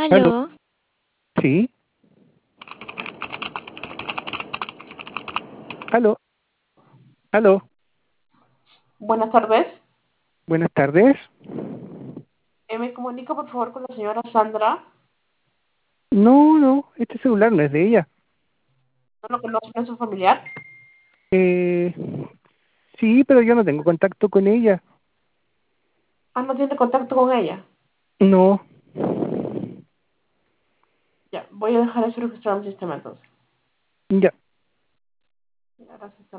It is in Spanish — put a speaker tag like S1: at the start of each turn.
S1: Aló,
S2: Aló,
S1: sí, aló, aló,
S3: Buenas tardes.
S1: buenas tardes.
S3: Me comunico por favor con la señora Sandra.
S1: No, no, este celular no es de ella.
S3: ¿No lo conoce? ¿No es su familiar?
S1: Eh, sí, pero yo no tengo contacto con ella.
S3: Ah, no tiene contacto con ella.
S1: No,
S3: Ya, voy a dejar eso registrado en el sistema entonces.
S1: ya.
S3: Ya, gracias.